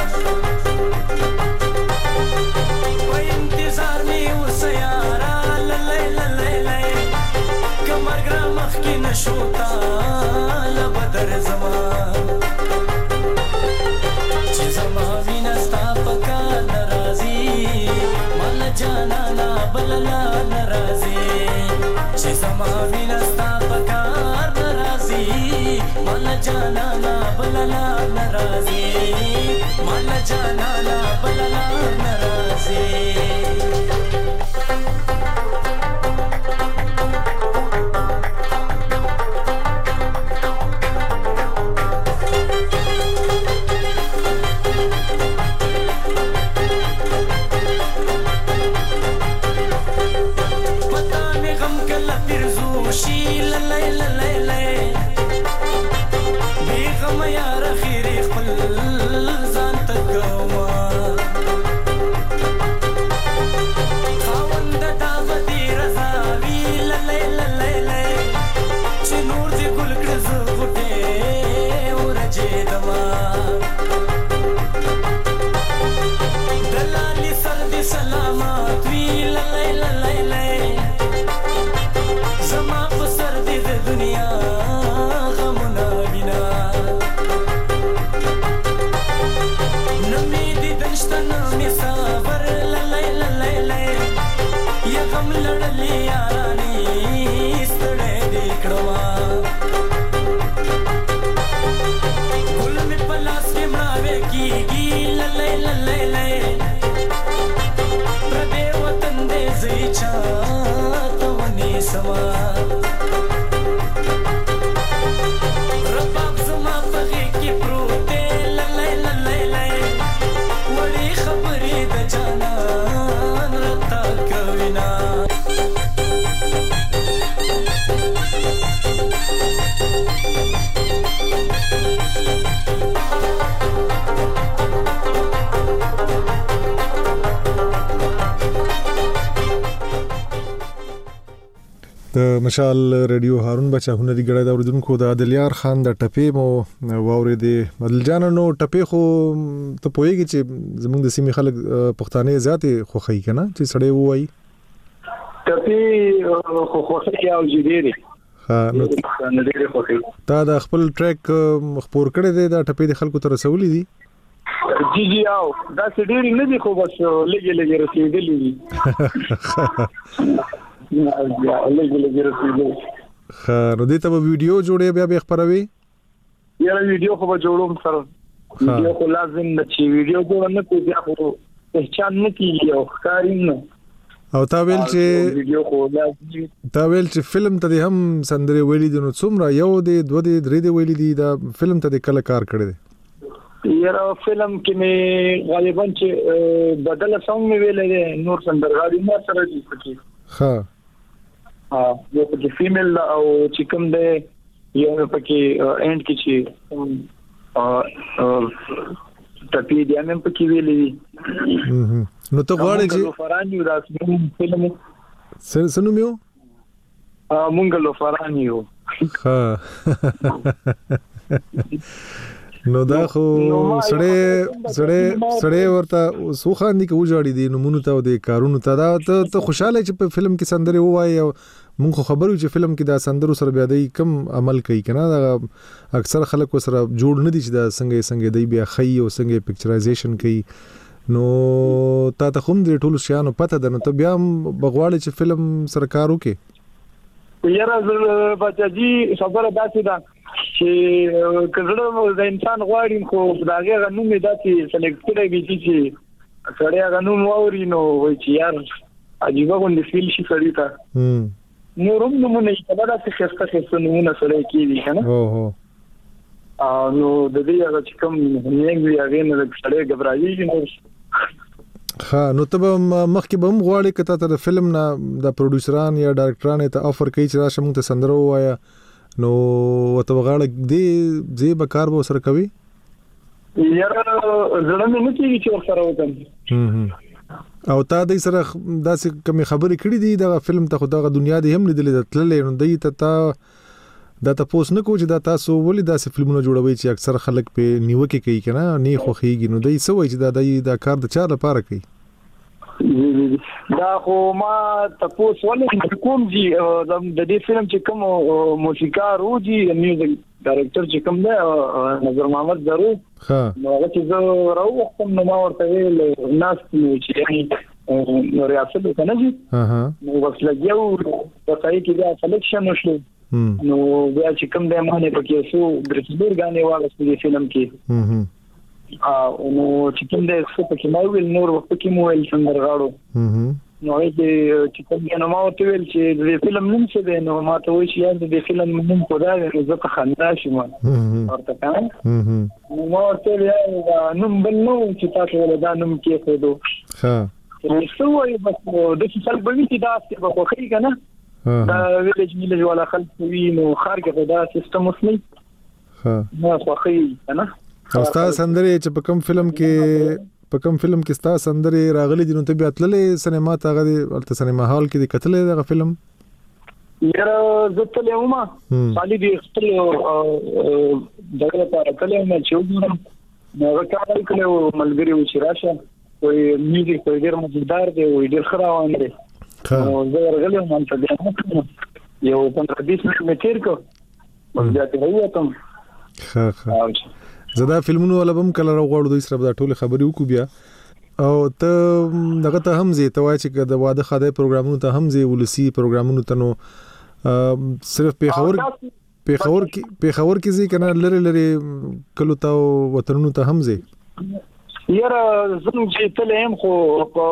په انتظار مې اوسه یاره للی للی للی که مرګ را مخکې نه شو تاله به درځمه چې زما وینه ستا په کار نه راځي ماله جانانه بله لار نه راځي چې زما وینه ستا په کار نه راځي ماله جانانه بله لار نه راځي ماله جانانه بله لار نه راځي د مشال رادیو هارون بچا هنري ګړې د اوریدونکو د عادلیار خان د ټپې مو واورې دي عادل جان نو ټپې خو ته پوهیږي چې زموږ د سیمې خلک پښتانه زیاتې خوخی کنه چې سړی وایي ټپې خو خوخی او جديري ها نو ډېر خوخی تا د خپل ټریک خبر کړی دی دا ټپې د خلکو ته رسولې دي جی جی او دا ډېر نه دي خو بس لګي لګي رسیدلې دي یا لګي لګي رسیدلې خا نو دې ته ویډیو جوړې بیا به خبروي یا ویډیو خو به جوړوم سره ویډیو خو لازم نه چې ویډیو جوړ نه کوي بیا خو پہچان نه کیږي او ښکاری نه او تا ویل چې ویډیو خو لازم تا ویل چې فلم ته هم سندري ویلي دي نو څومره یو دی دوه دی درې دی ویلي دي دا فلم ته کله کار کړی دی یاره فلم کې مې غالبا چې بدل سونګ مې ویلې دي نور سندرغاړي ما سره دي پکې ها ها یو پکې فیمیل او چې کوم دی یو پکې اینډ کې چې ا ټپی دی هم پکې ویلې دي نو ته غواړې چې فرانیو راس فلم سنو میو ا مونږ لو فرانیو ها نو دا خو سړې سړې سړې ورته سو خاندي کې وځاړي دي نو مونږ ته د کارونو ته دا ته خوشاله چې په فلم کې سندري وایي او مونږ خبرو چې فلم کې دا سندرو سره بیا دی کم عمل کوي کنه دا اکثر خلک سره جوړ نه دي چې دا څنګه څنګه دی بیا خي او څنګه پکچرایزیشن کوي نو تا ته کوم دې ټول شیانو پته ده نو ته بیا بغواړي چې فلم سرکار وکي یاره بچاجي خبره داسې ده چې کله د انسان غواړي خو داغه غنوم داسې سلیکټ کړی وي چې سړی غنوم ووري نو وای چې یار عجیب غوندې فیل شي سړی ته نو روم نو نه کله داسې خسته خسته نمونه سره کیږي کنه او هو نو د دې هغه چې کوم نیګ وی هغه نه سړی غبرایي نو ها نو ته مخکې به هم غواړي کته ته فلم نه د پروډوسران یا ډایرکټران ته افر کوي چې راشه موږ ته سندره وایا نو وته غاړه دې زی به کار به سره کوي یاره زړه مې نه کېږي چې ورسره وکړم. او تا د سره داسې کوم خبرې کړې دي د فلم ته خو دغه دنیا دی هم لیدلې د تللې نو دی ته تا دا تاسو نه کوی چې دا تاسو ولې داسې فلمونه جوړوي چې اکثر خلک په نیوکه کوي کنه نه خوخيږي نو دی سوي چې دا د کار د چا لپاره کوي؟ دا خو ما تاسو ولې کوم جی د دې فلم چې کوم موسیقار او جی میوزیک ډایرکټر چې کوم دی نظر محمد ضرور ها نو هغه چې زه راوختم نو ما ورته ویل ناس چې نو ریاست کنه جی ها نو بس لګیو په ځای کې دا سلیکشن وشو نو بیا چې کوم دی مانه پکې شو درسبر غانې واغستې د فلم کې او نو چې کوم دی څه پکې ما ویل نور وخت کې مو ویل څنګه راغړو نو هغه چې کوم دی نو ما ورته ویل چې د فلم نوم څه دی نو ما ته وایي چې د فلم نوم خدای دې زه په خندا شم ورته کان نو ما ورته ویل نوم بل نو چې تاسو ولدا نوم کې خو دو ها نو څه وایي بس د څه سل بوي چې دا څه په خوخي کنه دا ویلج میلج والا خلک وی نو خار کې خدا سیستم وسني ها نو خوخي کنه او تاسو سندري چې په کوم فلم کې په کوم فلم کې تاسو سندري راغلي دي نو ته بیا تللې سینما ته غدي ولته سینما هال کې کتلې دا فلم یاره زه تلې ومه خالي دي خپل دغه لپاره تلې مې چې وګورم نو راکړل کله ملګری و چې راشه وې میوزیک په ډېر مزیدار دی و ډېر خراوان دی نو زه ورغلم مال ته بیا یو پندرہ بیس منټ مې تیر کو بس بیا ته وایته ها ها زدا فلمونو البم کله راغړو دوی سره دا ټول خبرې وکړو بیا او ته دغه ته هم زی ته وای چې د واده خاده پروګرامونو ته هم زی ولسی پروګرامونو ته نو صرف په خبر په خبر کې په خبر کې زی کنه لری لری کلو ته وطنونو ته هم زی یاره زم چې تل هم خو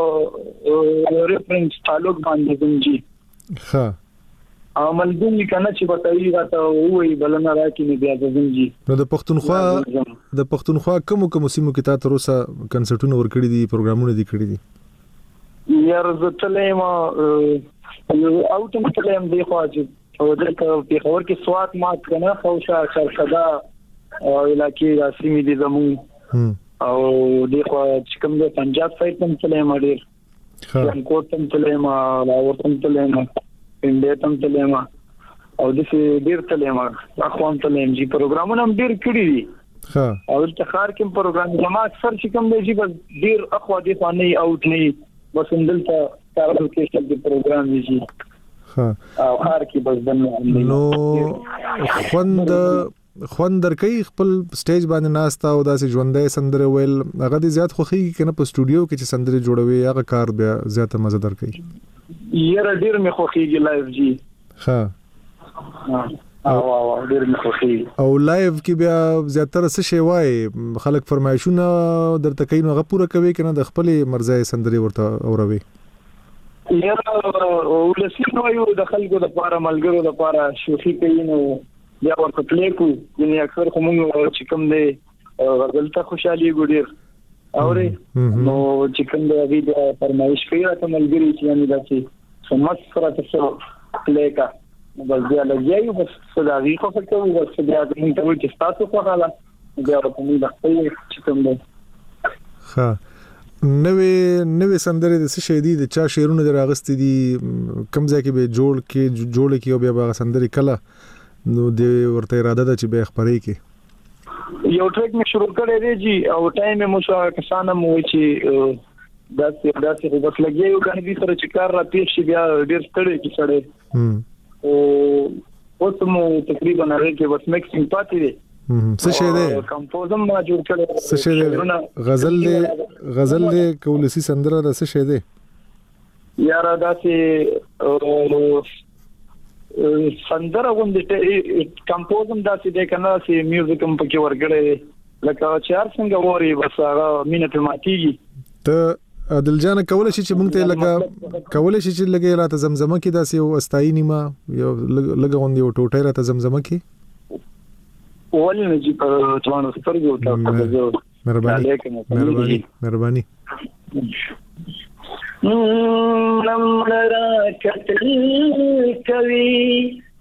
په ریفرنس تعلق باندې زم جی ها عمل دې کنه چې بتایي راته وې بلنه راکې نه بیا زم جی نو د پښتونخوا د پښتونخوا کوم کوم سیمو کې تاسو روسه کنسرټونه ورکړي دي پروګرامونه دي کړی دي یار زه تلې ما او تم تلې هم دی خو چې او دلته په خبر کې سوات مات کنه خوشا شرخدا او علاقې راسمي دي زمون او دی خو چې کوم د پنجاب سایت هم تلې ما ډیر ها کوټ هم تلې ما راوړ هم تلې ما انډیا تم تلې ما او د دې ډیر تلې ما اخو هم تلې جی پروګرامونه هم ډیر کړی دي ها او د خار کې پروګرام جما اکثر چې کوم دی جی بس ډیر اخو دي خو نه اوټ نه بس اندلته کارو کې چې د پروګرام دی جی ها او خار کې بس دنه نو خوند خوند درکې خپل سټیج باندې ناستا او داسې ژوندۍ سندره ویل هغه دې زیات خوخي کنه په سټوډیو کې چې سندره جوړوي هغه کار بیا زیاته مزه درکې یاره ډیر مې خوخيږي لایف جی ها او او ډیر مې خوخيږي او لایف کې بیا زیاتره څه شی وای خلک فرمایشونه درته کوي نو هغه پوره کوي کنه د خپل مرزه سندري ورته اوروي یاره ولسی نو یو د خلکو د پاره ملګرو د پاره شوخي کوي نو بیا ورته پلی کو یعنی اکثر کوم چې کوم دی غلطه خوشحالي ګډیر اوري نو چې کوم دی د فرمایش کوي راته ملګری چې یعنی داسې سمات سره تاسو پلی کا بس بیا لګیایو بس صداوی خو فکر کوم بس بیا د موږ ته چې تاسو خو حاله بیا ورته موږ د خپل چې کوم دی ها نوې نوې سندره د څه شی دي د چا شعرونه دراغستې دي کم ځای کې به جوړ کې جوړ کې او بیا به سندره کله نو د ورته اراده ده چې به خبرې کې یو ټریک مې شروع کړی دی جی او ټایم مې مو شو کسانه مو چې داسې داسې بس لګیو کنه دې سره چې کار را پیښ شي بیا ډیر ستړي کی سړی او اوس مو تقریبا هغه کې بس میکسینګ پاتې دی څه شی دی کمپوزم ما جوړ کړی څه شی دی غزل دی غزل دی کولسی سندره د څه شی دی یاره داسې سندره غوندې کمپوزم داسې دی کنه چې میوزیک هم پکې ورګړې لکه چار څنګه ووري بس هغه مینه په ماتيږي ته عدالجان کولای شي چې مونږ ته لګا کولای شي چې لګي راته زمزمه کې داسې یو استای نیمه یو لګا غوندې یو ټوټه راته زمزمه کې ولې نه جی په ځوانو سترګو ته مهرباني مهرباني مهرباني نمرا کتل کوي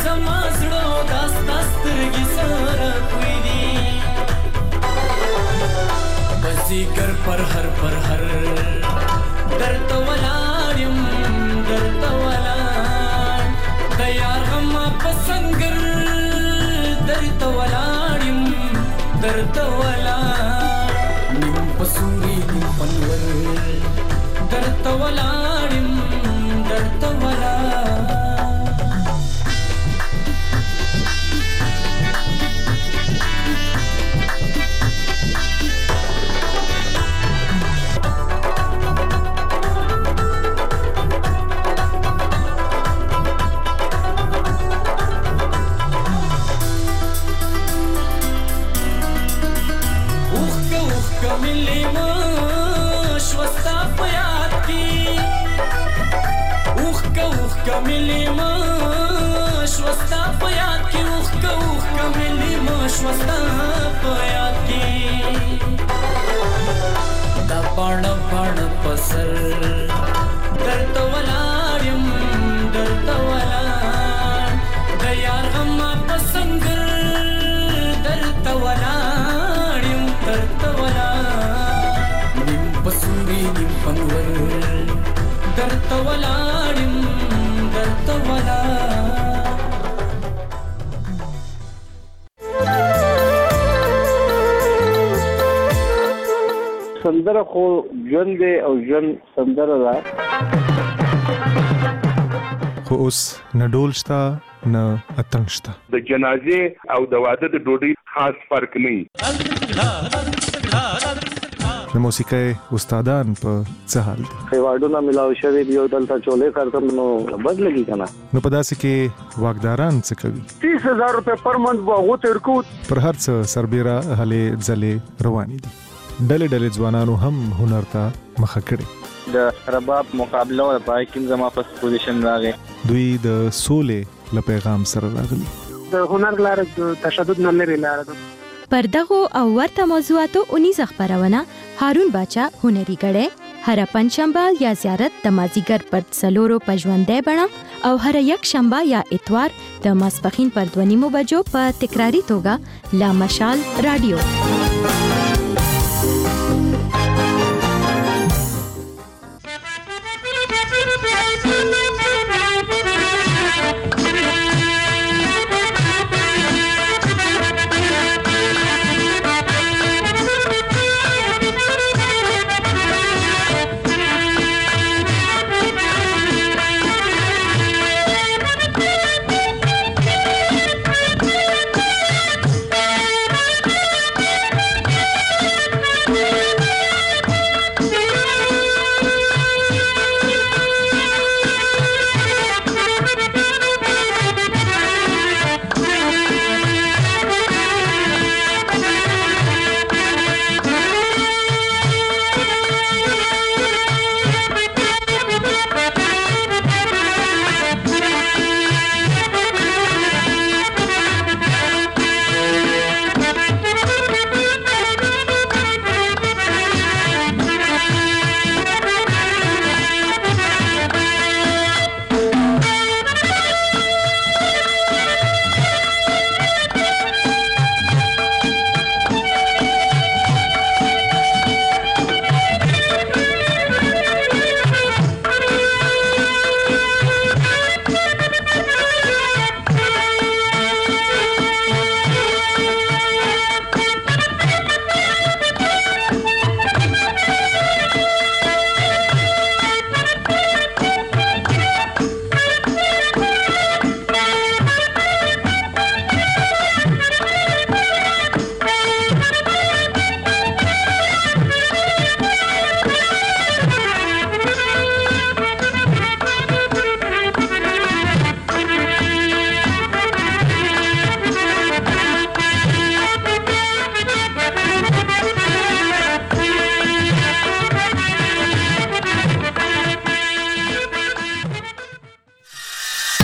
زما زړه داس دسترګي سره کوي دي بزیګر پر هر پر هر درته ولاړم درته ولاړ د یار غم په سنگر درته ولاړم درته ولاړ نیم پسوري نیم پنور درته ولاړم درته ولاړ کملی مش وستا پیات کی اوخ کا اوخ کملی مش وستا پیات کی دا پړ پړ پسر درته ولاړم درته ولاړ د یار غم په سنگر درته ولاړم درته ولاړ نیم پسوري نیم پنور درته ولاړم درته ولاړ سندره خو ژوند دی او ژوند سندره ده خو اوس نه ډول شته نه اتڼ شته د جنازې او د واده د ډوډۍ خاص فرق نه وي د موسیقۍ استادان په څه حال دي ایوارډونه ملاو شوی دی او دلته چولې کارتم نو بد لګي کنه نو په داسې کې واکداران څه کوي تیس هزار روپے پر منت واغو ترکو پر هر څه سربېره هلې ځلې روانې دي ډلې ډلې ځوانانو هم هنر ته مخه کړې د رباب مقابله او پای کې زما په پوزیشن راغی دوی د سولې له پیغام سره راغلي د هنر لاره د تشدد نه لري لاره ده پر دغه او ورته موضوعاتو اونیزه خبرونه هارون باچا هنري غړې هر پنځشنبه یا زیارت د مازیګر پر څلورو پژوندې بڼه او هر یک شنبه یا اتوار د ماسپخین پر دوه نیمو بجو په تکراری توګه لا مشال رادیو